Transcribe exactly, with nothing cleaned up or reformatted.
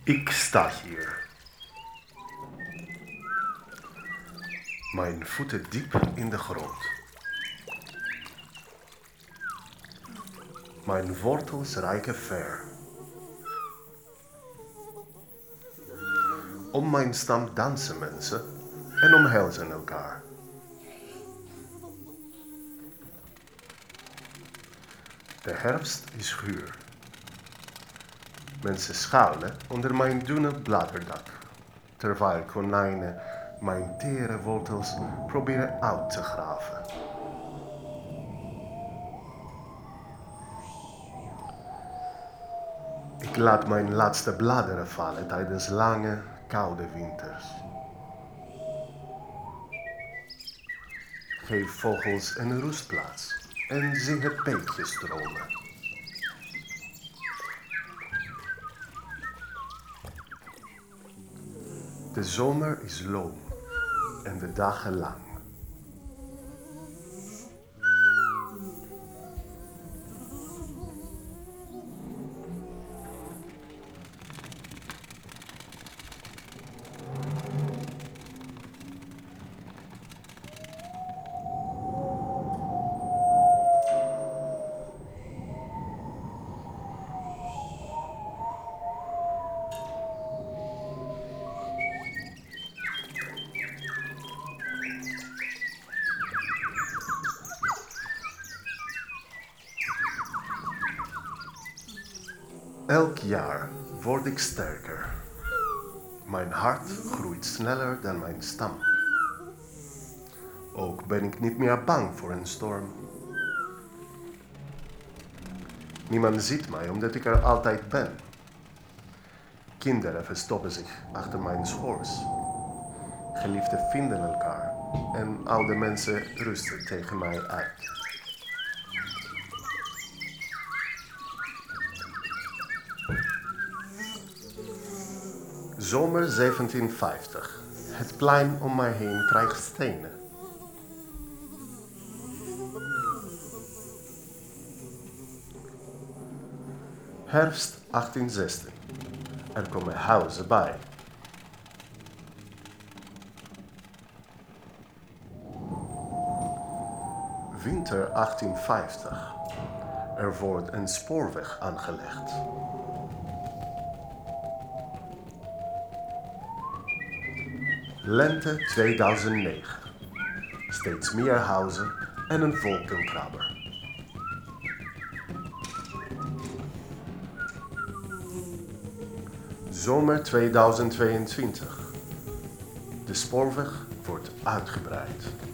Ik sta hier. Mijn voeten diep in de grond. Mijn wortels reiken ver. Om mijn stam dansen mensen en omhelzen elkaar. De herfst is guur. Mensen schuilen onder mijn dunne bladerdak, terwijl konijnen mijn tere wortels proberen uit te graven. Ik laat mijn laatste bladeren vallen tijdens lange, koude winters. Geef vogels een rustplaats en zie het beekje stromen. De zomer is loom en de dagen lang. Elk jaar word ik sterker. Mijn hart groeit sneller dan mijn stam. Ook ben ik niet meer bang voor een storm. Niemand ziet mij omdat ik er altijd ben. Kinderen verstoppen zich achter mijn schors. Geliefden vinden elkaar en oude mensen rusten tegen mij uit. Zomer zeventienhonderdvijftig. Het plein om mij heen krijgt stenen. Herfst achttienhonderdzestien. Er komen huizen bij. Winter achttienhonderdvijftig. Er wordt een spoorweg aangelegd. Lente tweeduizend negen. Steeds meer huizen en een wolkenkrabber. Zomer tweeduizend tweeëntwintig. De spoorweg wordt uitgebreid.